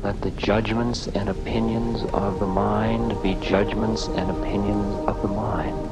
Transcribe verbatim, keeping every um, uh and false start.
Let the judgments and opinions of the mind be judgments and opinions of the mind.